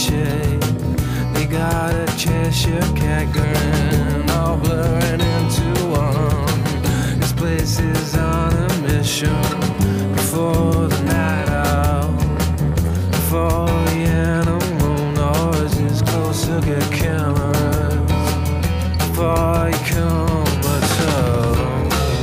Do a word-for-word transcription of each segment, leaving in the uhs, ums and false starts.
cliche. They got a Cheshire cat grin, all blurring into one. This place is on a mission. Before the night out, before the animal noises closer get cameras, before you come at all.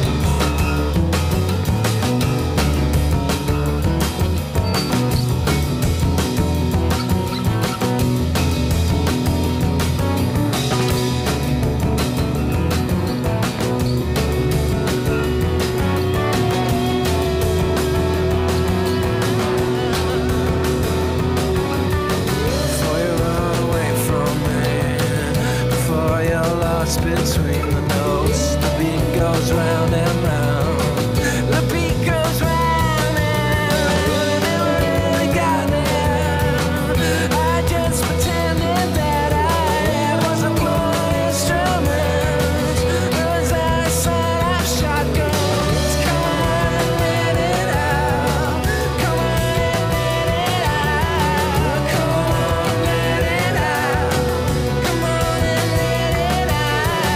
Between the notes, the beat goes round and round. The beat goes round and round. It got me. I just pretended that I was a blowing instrument. As I set off shotguns, come on and let it out. Come on and let it out. Come on and let it out. Come on and let it out.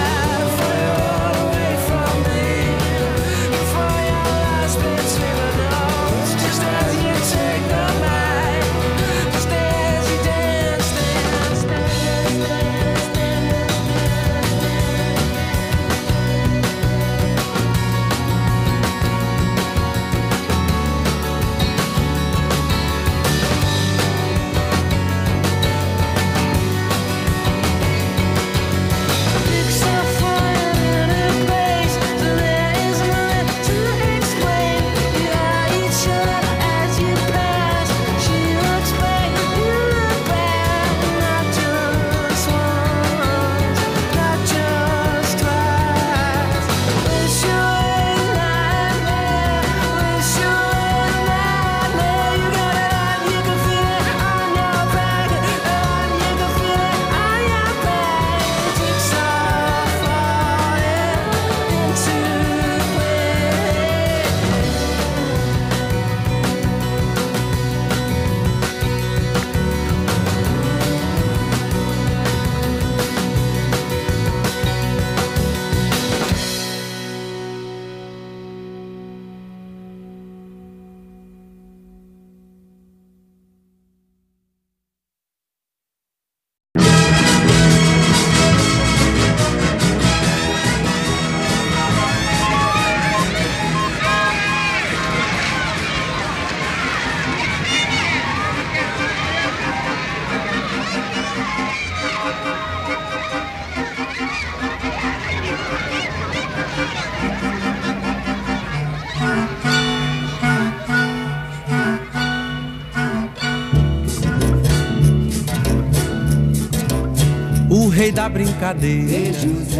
O rei da brincadeira,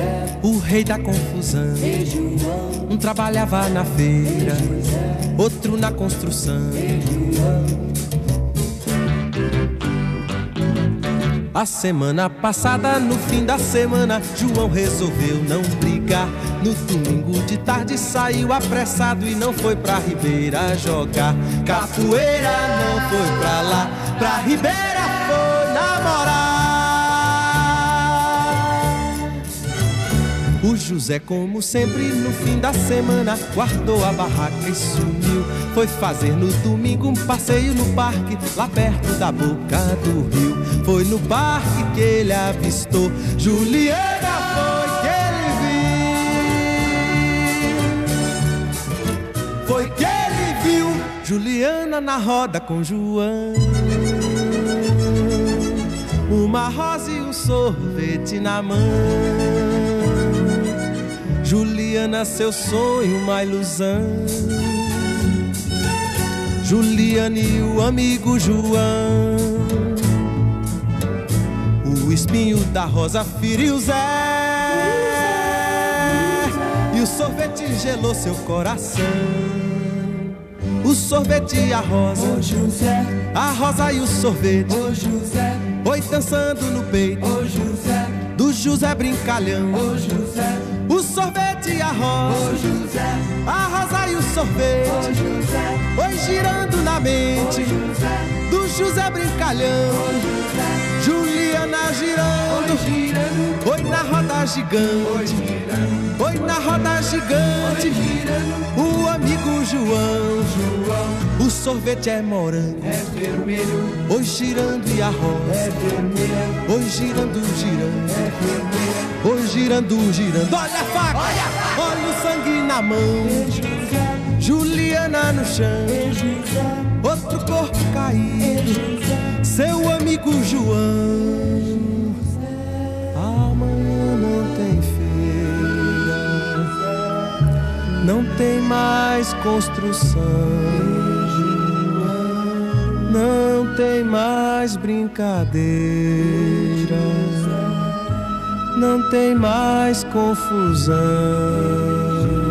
o rei da confusão. Um trabalhava na feira, outro na construção. A semana passada, no fim da semana, João resolveu não brigar. No domingo de tarde saiu apressado e não foi pra Ribeira jogar capoeira, não foi pra lá, pra Ribeira foi namorar. O José, como sempre, no fim da semana, guardou a barraca e sumiu. Foi fazer no domingo um passeio no parque, lá perto da boca do rio. Foi no parque que ele avistou Juliana, foi que ele viu. Foi que ele viu Juliana na roda com João. Uma rosa e um sorvete na mão. Juliana, seu sonho, uma ilusão. Juliana e o amigo João. O espinho da rosa feriu Zé, e o sorvete gelou seu coração. O sorvete e a rosa, ô José, a rosa e o sorvete, ô José, oi dançando no peito, ô José, do José brincalhão. ô José, o sorvete e a rosa, ô José, a rosa e o sorvete, ô José, oi girando na mente, ô José, do José brincalhão. ô José, roda gigante, oi na roda gigante, o amigo João, o sorvete é morango, é vermelho, oi girando e a rosa, é vermelha, oi girando, girando, é vermelha. oi girando, girando. Olha a faca, olha o sangue na mão, Juliana no chão, outro corpo caído, seu amigo João. Amanhã não tem feira, não tem mais construção, não tem mais brincadeira, não tem mais confusão.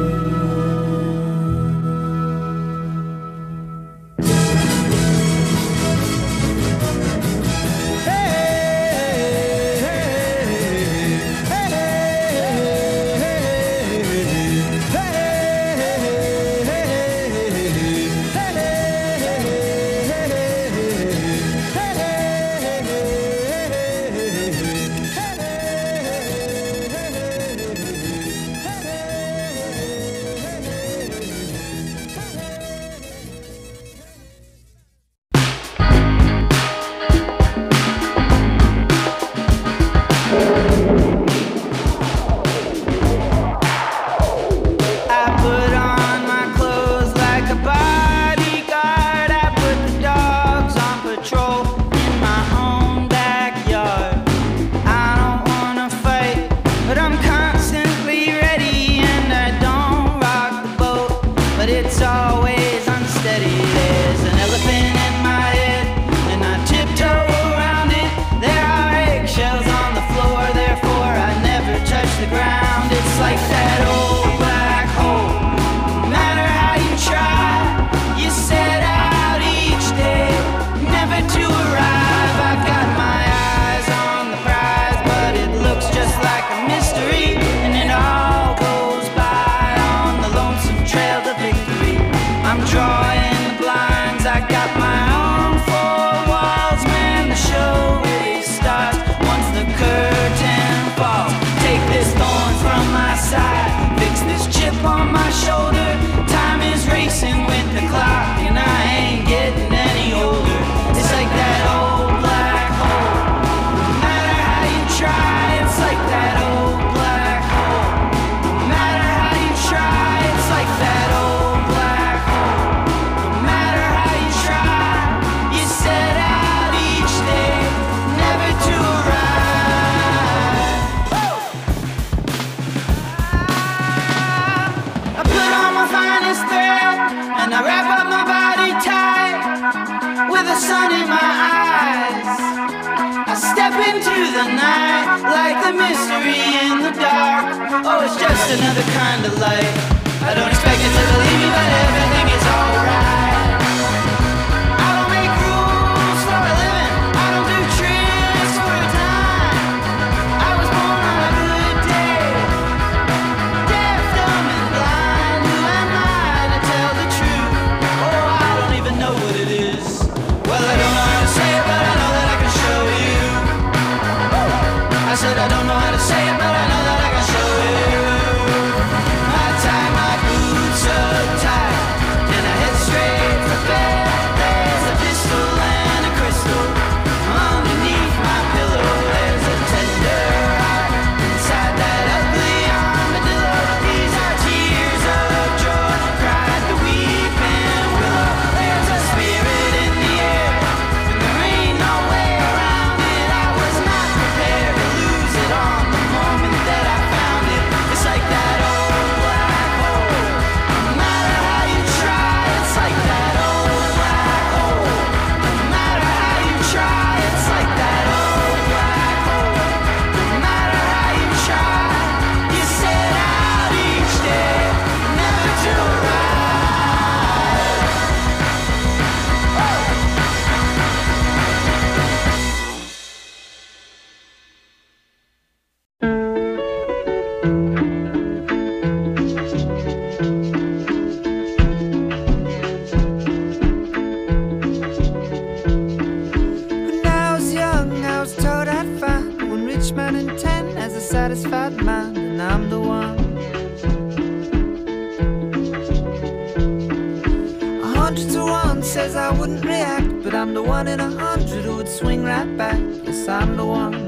Another kind of light. I don't expect you to believe me, but everything is alright. I don't make rules for a living, I don't do tricks for a dime. I was born on a good day, deaf, dumb, and blind. Who am I to tell the truth? Oh, I don't even know what it is. Well, I don't know how to say it, but I know that I can show you. I said I don't know how to say it, but I know that I can show you. I tie my boots up tight and I head satisfied mind, and I'm the one. A hundred to one says I wouldn't react, but I'm the one in a hundred who would swing right back. Yes, I'm the one.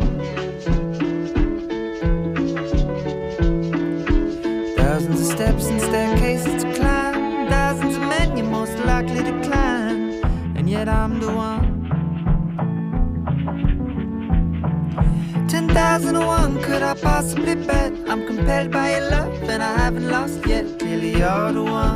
Thousands of steps and staircases to climb, thousands of men you're most likely to climb, and yet I'm the one. Ten thousand to one, could I possibly bet? I'm compelled by your love and I haven't lost yet. Clearly you're the one.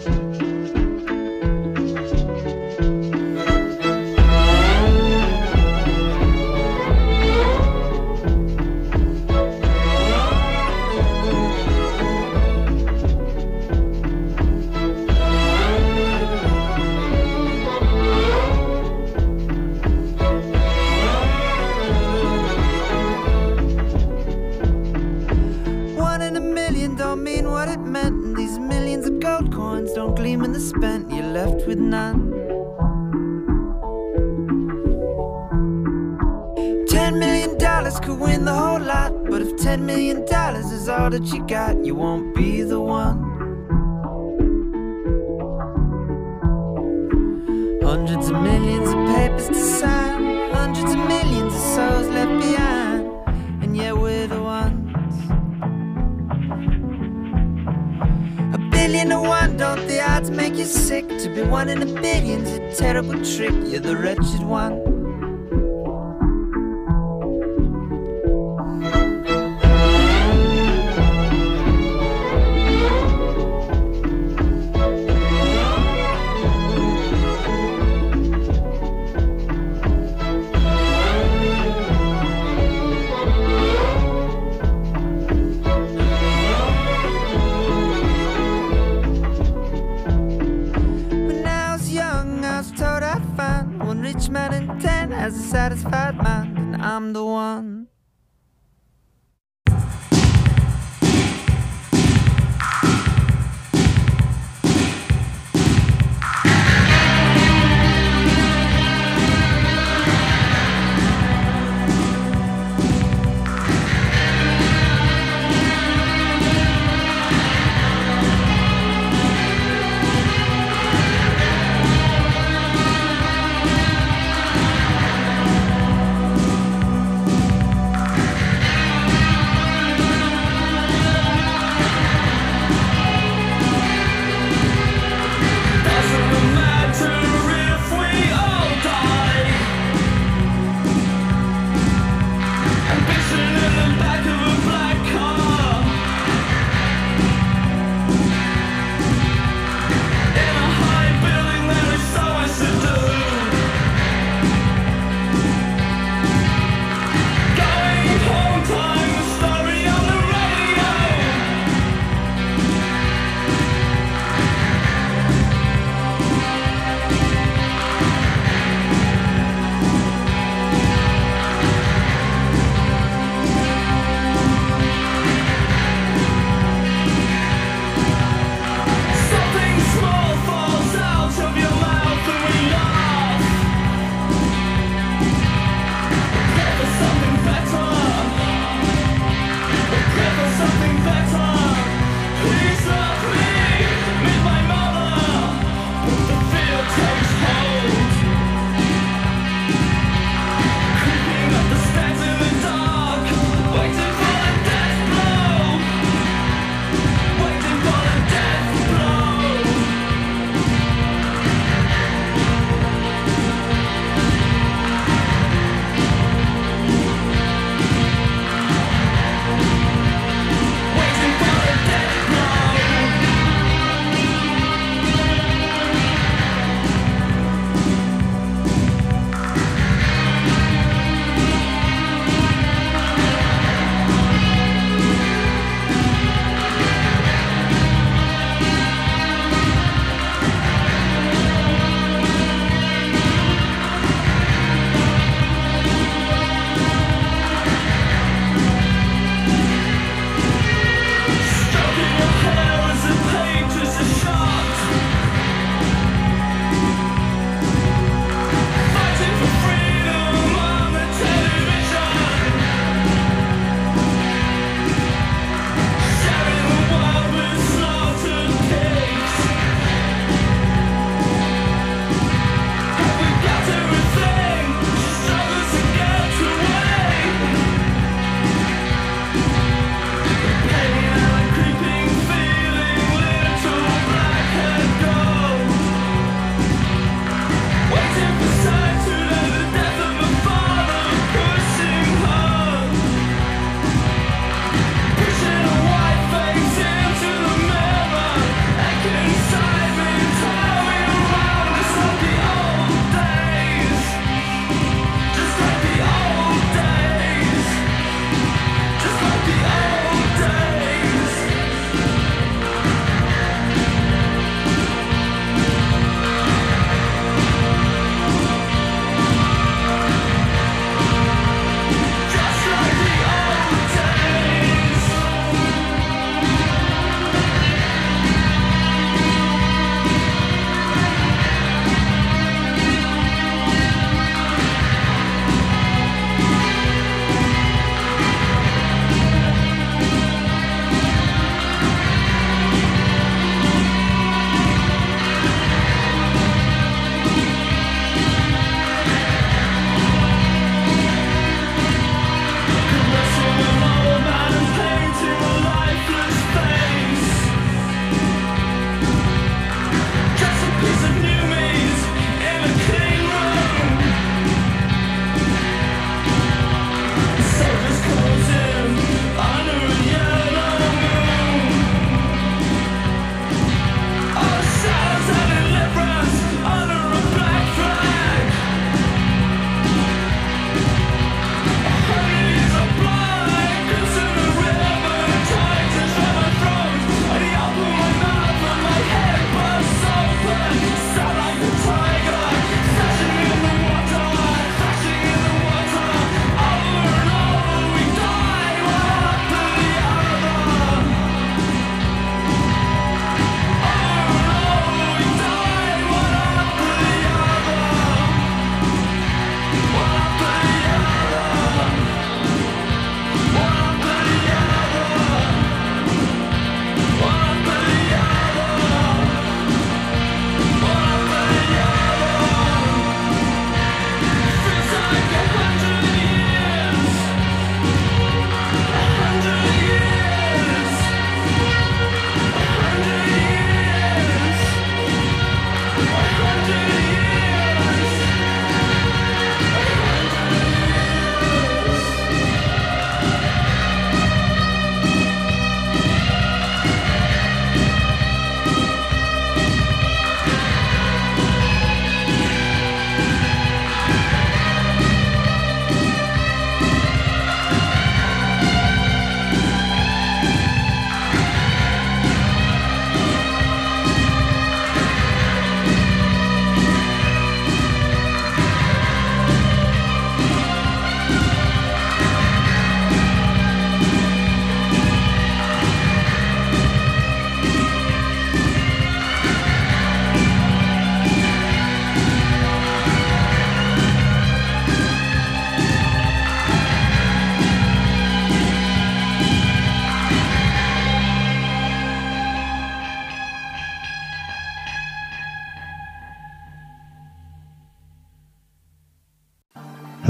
Don't gleam in the spent, you're left with none. Ten million dollars could win the whole lot, but if ten million dollars is all that you got, you won't be the one. Hundreds of millions of papers to sign, hundreds of millions of souls left behind, and yet we're the ones. Billion to one, don't the odds make you sick? To be one in a billion's a terrible trick. You're the wretched one. Man in ten has a satisfied mind, and I'm the one.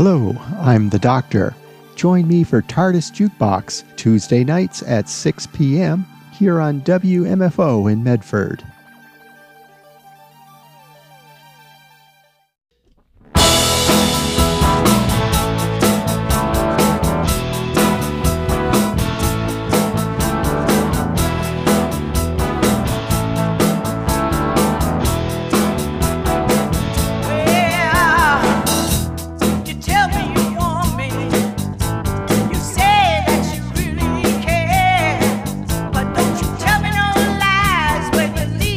Hello, I'm the Doctor. Join me for TARDIS Jukebox Tuesday nights at six p.m. here on W M F O in Medford. But don't you tell me no lies when you leave.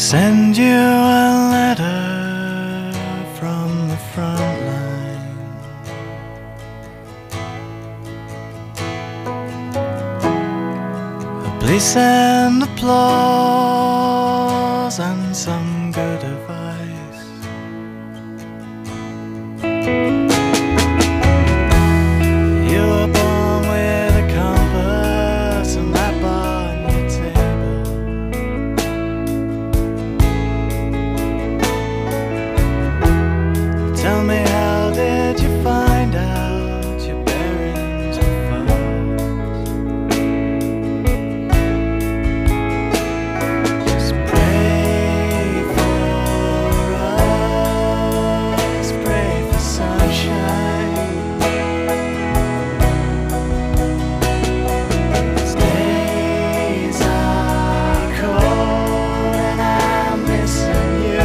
send you a letter from the front line. Please send applause and some good advice. You were born with a compass and map on your table. Tell me, how did you find out your bearings and foes? Just pray for us, pray for sunshine. These days are cold and I'm missing you.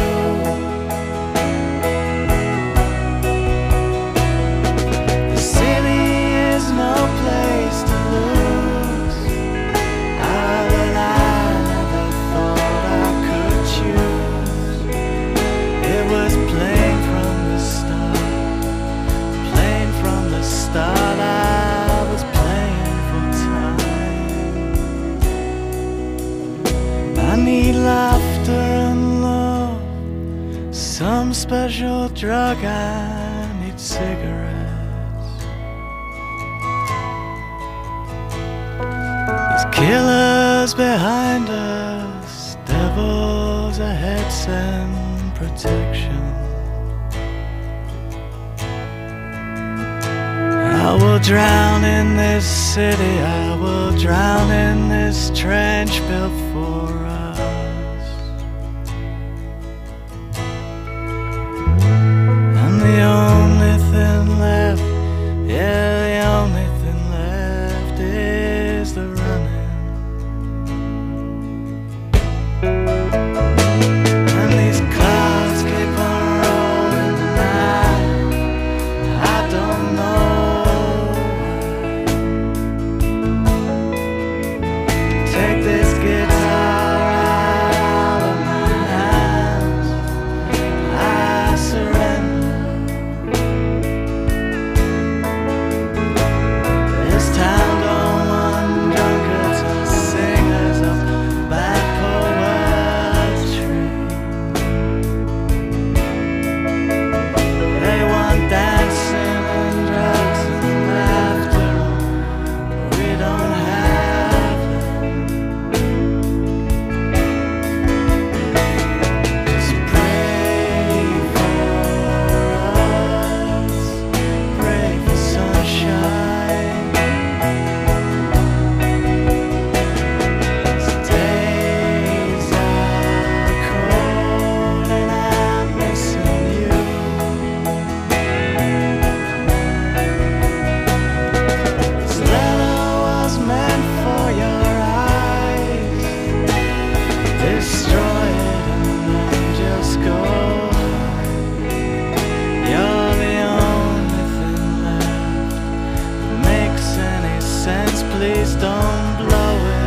The city is no place to lose. Ah, but I never thought I could choose. It was plain from the start, plain from the start. I was playing for time. I need laughter and love, some special drug. I need cigarettes. There's killers behind us, devils ahead, send protection. I will drown in this city, I will drown in this trench built for us. And the only thing left, yeah, the only thing left is the running. And these clouds keep on rolling, and I, I don't know why. Take this guitar out of my hands, I surrender. This town don't want drunkards or singers of bad poetry. They want dancing and drugs and laughter. We don't have them. Just pray for us, pray for sunshine. These days are cold and I'm missing you. This letter was meant for your eyes. Destroy it and then just go hide. You're the only thing left that makes any sense. Please don't blow it.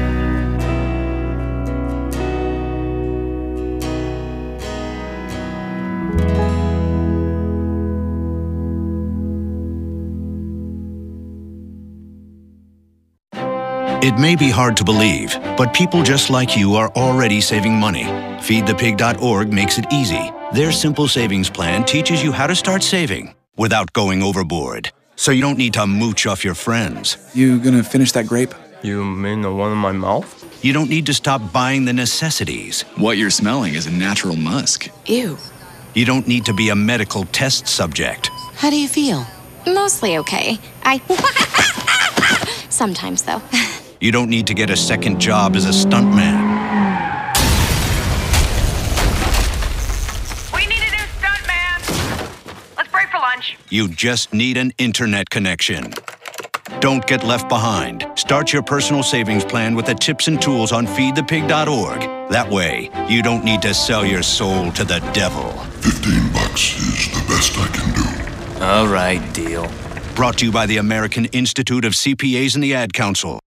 It may be hard to believe, but people just like you are already saving money. feed the pig dot org makes it easy. Their simple savings plan teaches you how to start saving without going overboard. So you don't need to mooch off your friends. You gonna finish that grape? You mean the one in my mouth? You don't need to stop buying the necessities. What you're smelling is a natural musk. Ew. You don't need to be a medical test subject. How do you feel? Mostly okay. I... Sometimes, though. You don't need to get a second job as a stuntman. We need a new stuntman. Let's break for lunch. You just need an internet connection. Don't get left behind. Start your personal savings plan with the tips and tools on feed the pig dot org. That way, you don't need to sell your soul to the devil. Fifteen bucks is the best I can do. All right, deal. Brought to you by the American Institute of C P As and the Ad Council.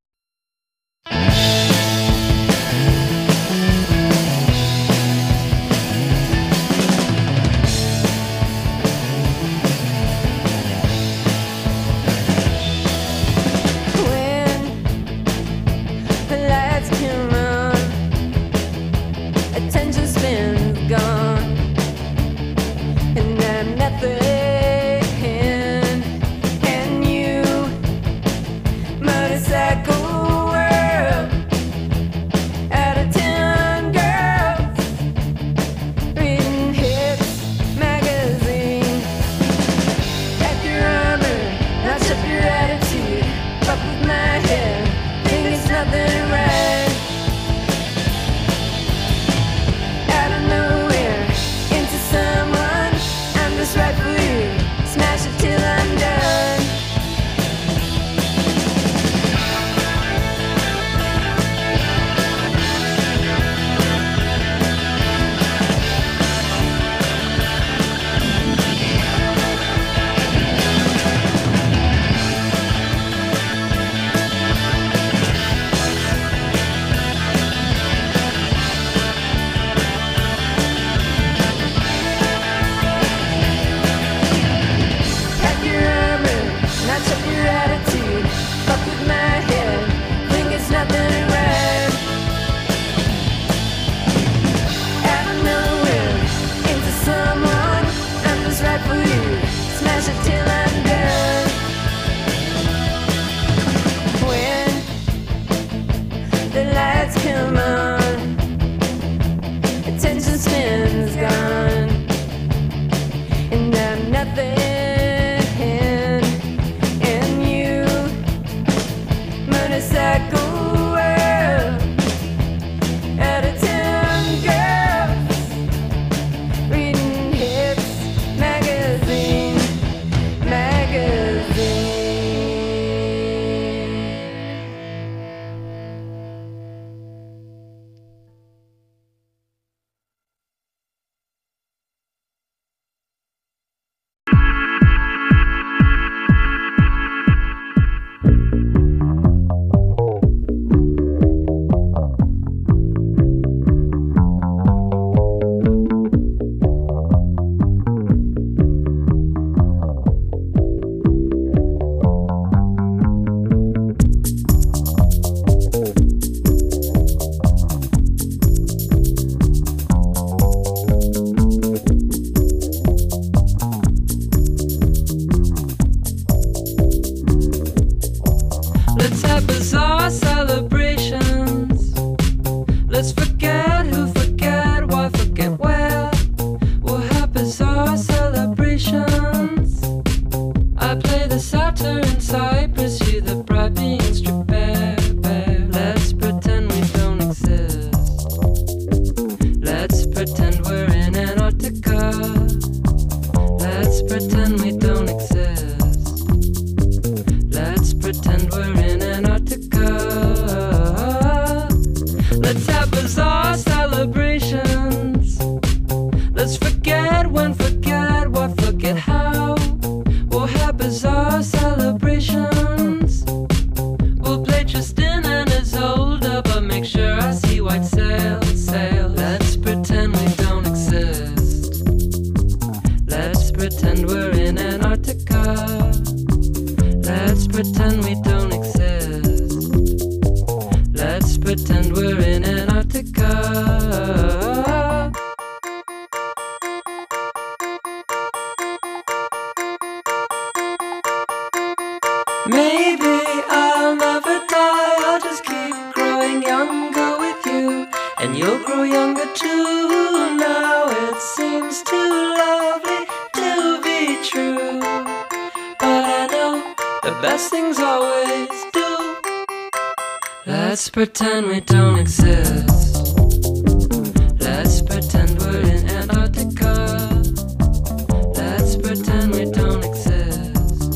I'm nothing. And you, motorcycle world, out of ten girls, reading hits magazine. Pack your armor, notch up your attitude, fuck with my head, think it's nothing right. Out of nowhere, into someone, I'm just right for you, smash it till I'm done. Pack your armor, notch up your attitude, fuck with my head, think it's nothing right. Out of nowhere, into someone, I'm just right for you, smash it till I'm done. When the lights come on, attention span's gone, and I'm nothing. And you, motorcycle world, out of ten girls, reading hits magazine, magazine. Let's have bizarre celebrations. Let's forget who, forget why, forget where. We'll have bizarre celebrations. I play the satyr in Cyprus, you the bride being stripped bare, bare. Let's pretend we don't exist. Let's pretend we're in Antarctica. Let's pretend we don't exist. Let's pretend we're in Antarctica. Let's have bizarre celebrations. Let's forget when, forget what, forget how. We'll have bizarre celebrations. We'll play Tristan and Isolde, but make sure I see white sail, sail. Let's pretend we don't exist. Let's pretend we're in Antarctica. Let's pretend we don't exist. Let's pretend we're in Antarctica. Maybe I'll never die, I'll just keep growing younger with you, and you'll grow younger too. Now it seems too lovely to be true, but I know the best things always do. Let's pretend we don't exist. Let's pretend we're in Antarctica. Let's pretend we don't exist.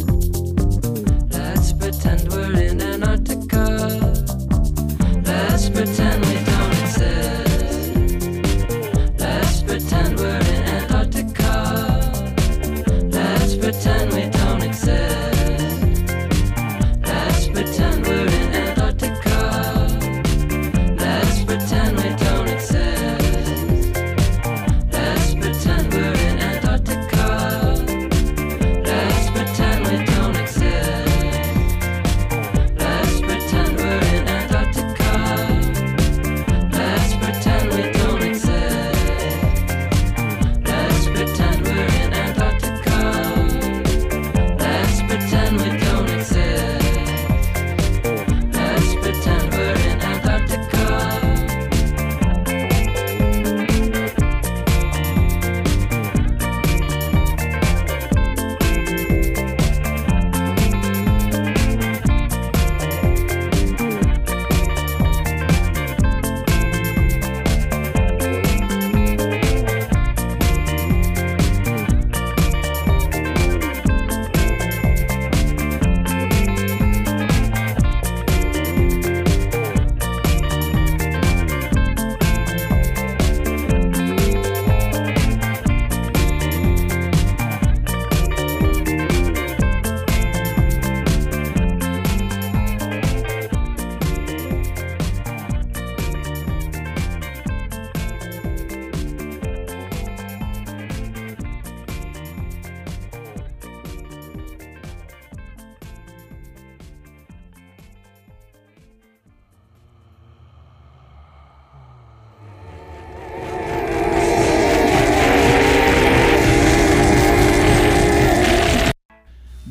Let's pretend we're in Antarctica. Let's pretend we don't exist. Let's pretend we're in Antarctica. Let's pretend we don't exist. Let's pretend we're in Antarctica. Let's pretend we don't exist. Let's pretend we're in Antarctica. Let's pretend we don't exist. Let's pretend we're in Antarctica. Let's pretend we don't exist. Let's pretend we're in Antarctica.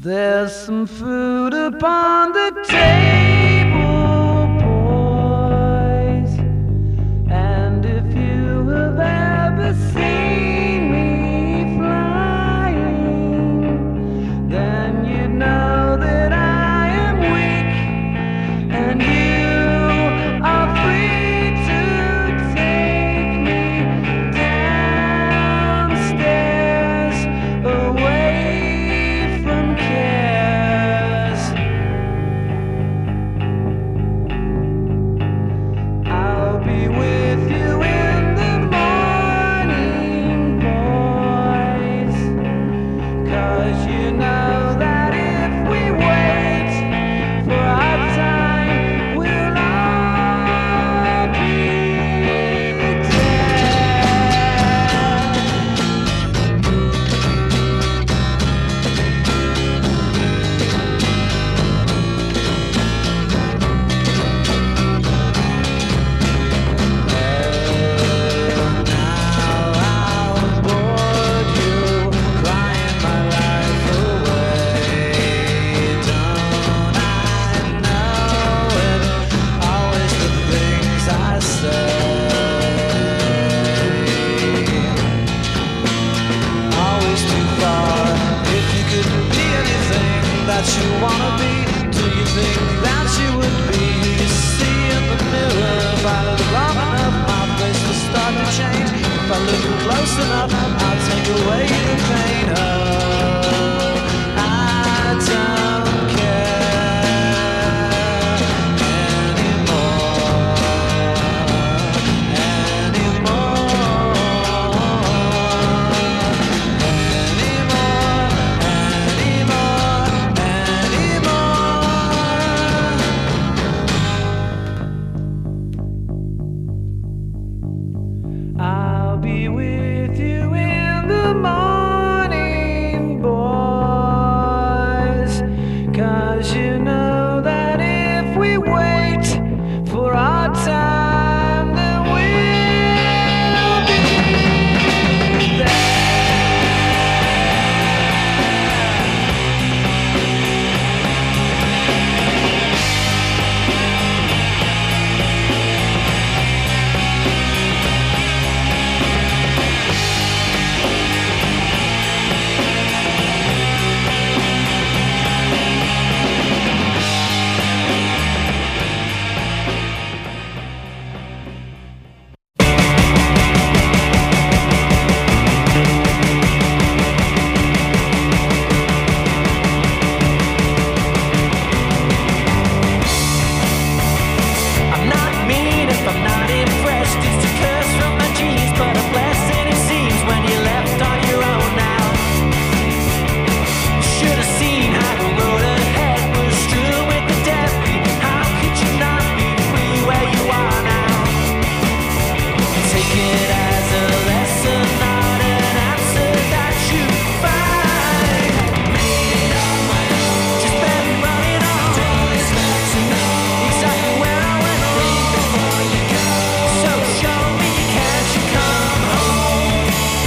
There's some food upon the table, boys. And if you have ever seen me flying, then you know that I am weak, and you are free to take me downstairs away from cares. I'll be with you in the morning, boys, 'cause you know that if we wait for our time, we'll all be dead. That you wanna be, do you think that you would be who you see in the mirror? If I look long enough, my face will start to change. If I look close enough, I'll take away the pain. Oh, I don't care anymore, anymore, I'll be with you in the morning, boys, 'cause you know that if we wait for our time, then we'll be there. I'm not mean if I'm not impressed. It's a curse from my genes, but a blessing it seems when you're left on your own now. Should have seen how the road ahead was strewn with the debris. How could you not be free where you are now? Take it as a lesson, not an answer that you find. Made on my own, just been running on. Don't expect to know exactly where I went wrong before you go. So show me, can't you come home?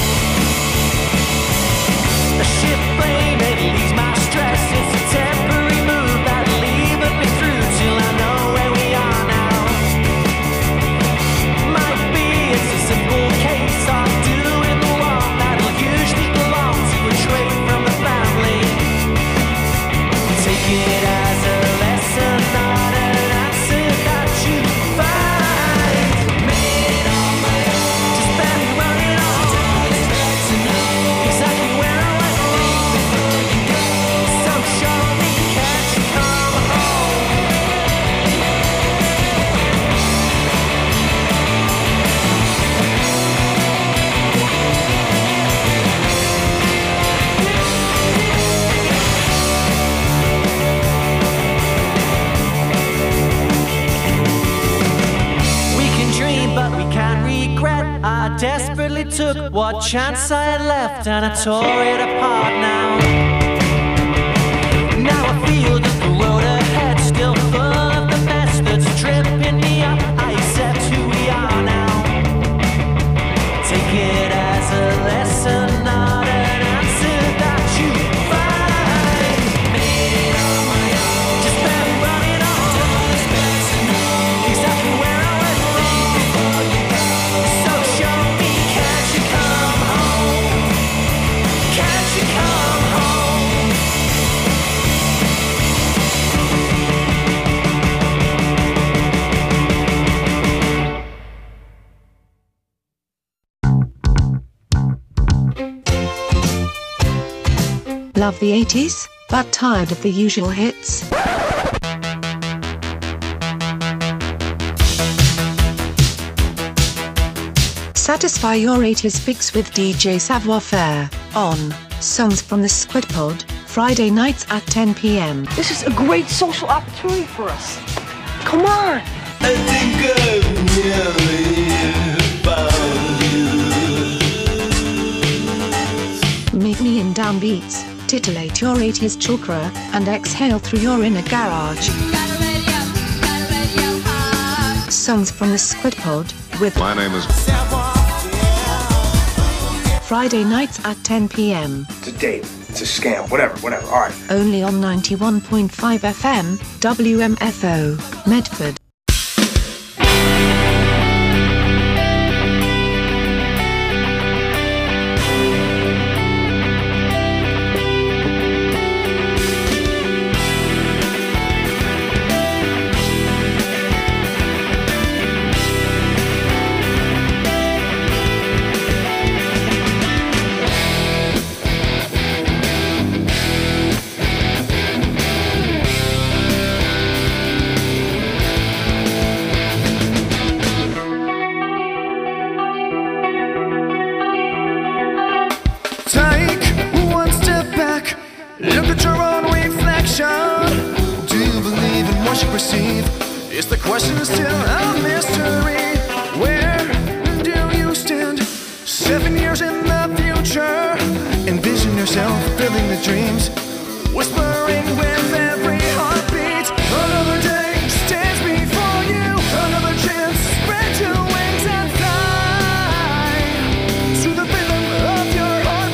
A ship blame, it leaves my stress. It's a temporary move that'll leave me through till I know where we are now. Might be it's a simple case of doing the one that'll usually belong to a trait from the family. Take it as a lesson, not an answer that you find. Made on my own, just been running on. Don't expect to know exactly where I went wrong before you go. So show me, can't you come home? We can dream, but we can't regret. I desperately took what chance I had left, and I tore it apart now. Now I feel that the road ahead still full of the mess that's tripping me up. I accept who we are now. Take it as a lesson, not an answer that you find. Love the eighties, but tired of the usual hits? Satisfy your eighties fix with D J Savoir Faire on Songs from the Squid Pod, Friday nights at ten p m. This is a great social opportunity for us. Come on! I think I've nearly found you. Meet me in downbeats, titillate your eighties chakra, and exhale through your inner garage. Songs from the Squid Pod with My name is Friday nights at ten p m. It's a date. It's a scam. Whatever, whatever. All right. Only on ninety-one point five F M, W M F O, Medford. Is the question still a mystery? Where do you stand? Seven years in the future. Envision yourself filling the dreams, whispering with every heartbeat. Another day stands before you. Another chance, spread your wings and fly to the rhythm of your heart.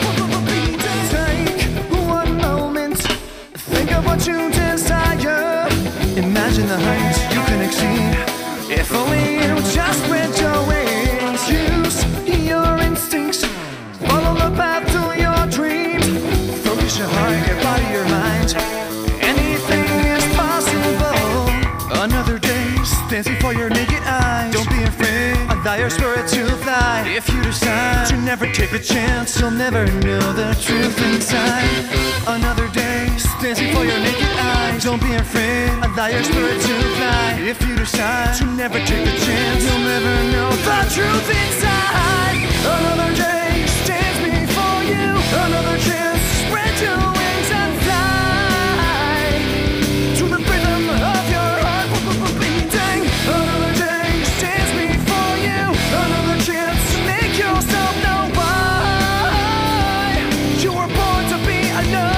Take one moment, think of what you desire. Imagine the heights you can exceed. If only you just spread your wings. Use your instincts, follow the path to your dreams. Focus your heart, your body, your mind. Anything is possible. Another day stands before your naked eyes. Don't be afraid, allow your spirit to fly. If you decide to never take a chance, you'll never know the truth inside. Another day stands before your naked eyes. Don't be afraid, allow your spirit to fly. If you decide to never take a chance, you'll never know the truth inside. Another day stands before you. Another chance, spread your wings and fly to the rhythm of your heart beating. Another day stands before you. Another chance to make yourself know why you were born to be alone.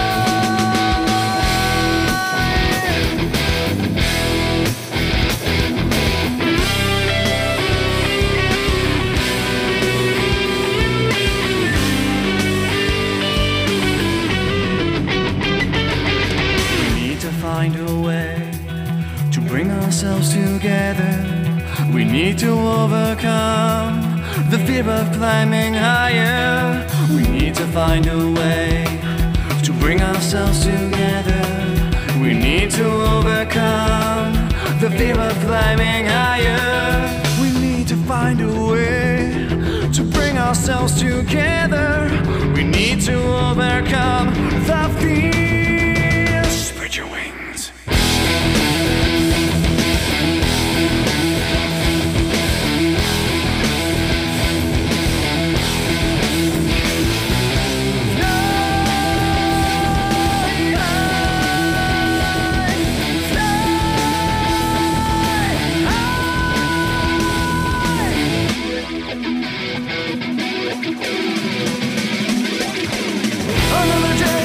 Find a way to bring ourselves together. We need to overcome the fear of climbing higher. We need to find a way to bring ourselves together. We need to overcome the fear of climbing higher. We need to find a way to bring ourselves together. We need to overcome the fear. Spread your wings. Another day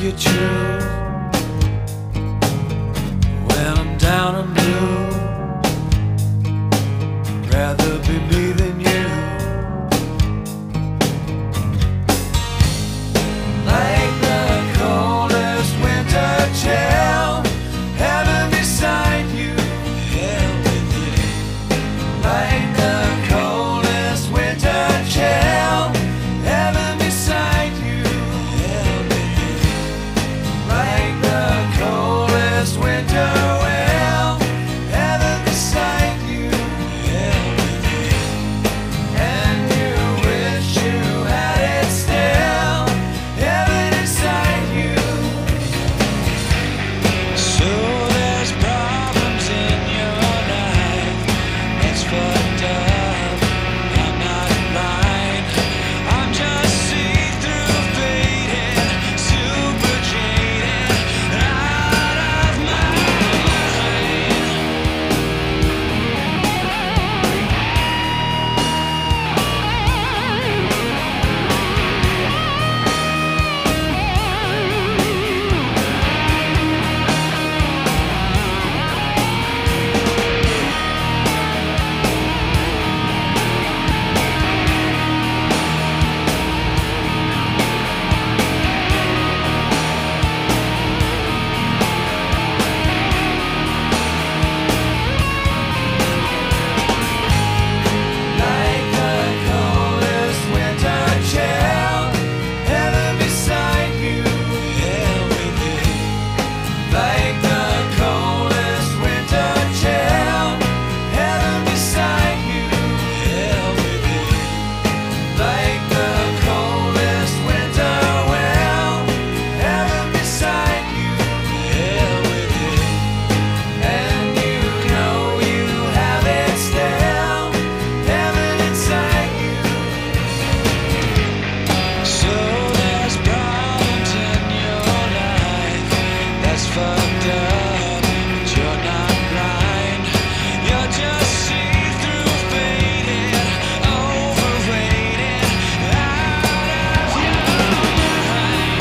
you true when I'm down and blue. Rather be me than you. Like the coldest winter chill, heaven beside you, hell with you. Like the coldest winter chill, heaven beside you, hell with you. Like the coldest winter wind, heaven beside you, hell with you. And you wish you had it still, heaven inside you. So there's problems in your life, it's fucked up. I'm not blind, I'm just see-through faded, super jaded, out of my mind. Like the coldest winter chill, heaven beside you, hell with you. Like the coldest winter chill, heaven beside you, hell with you. Like the coldest winter wind, heaven beside you, hell with you. And you know you have it still, heaven inside you. So there's problems in your life, that's fucked up, but you're not blind. You're just see-through faded, overrated, out of your mind.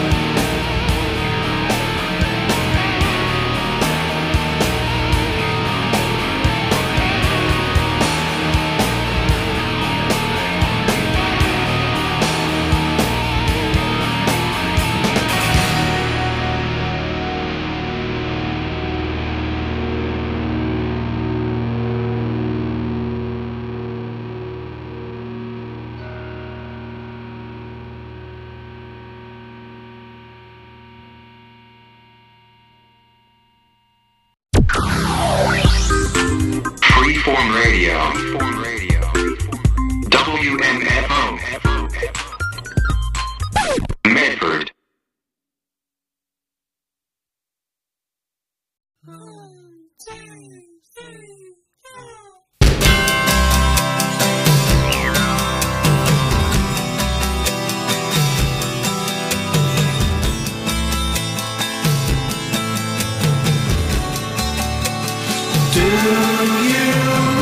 Freeform Radio. W M F O. Medford. Do you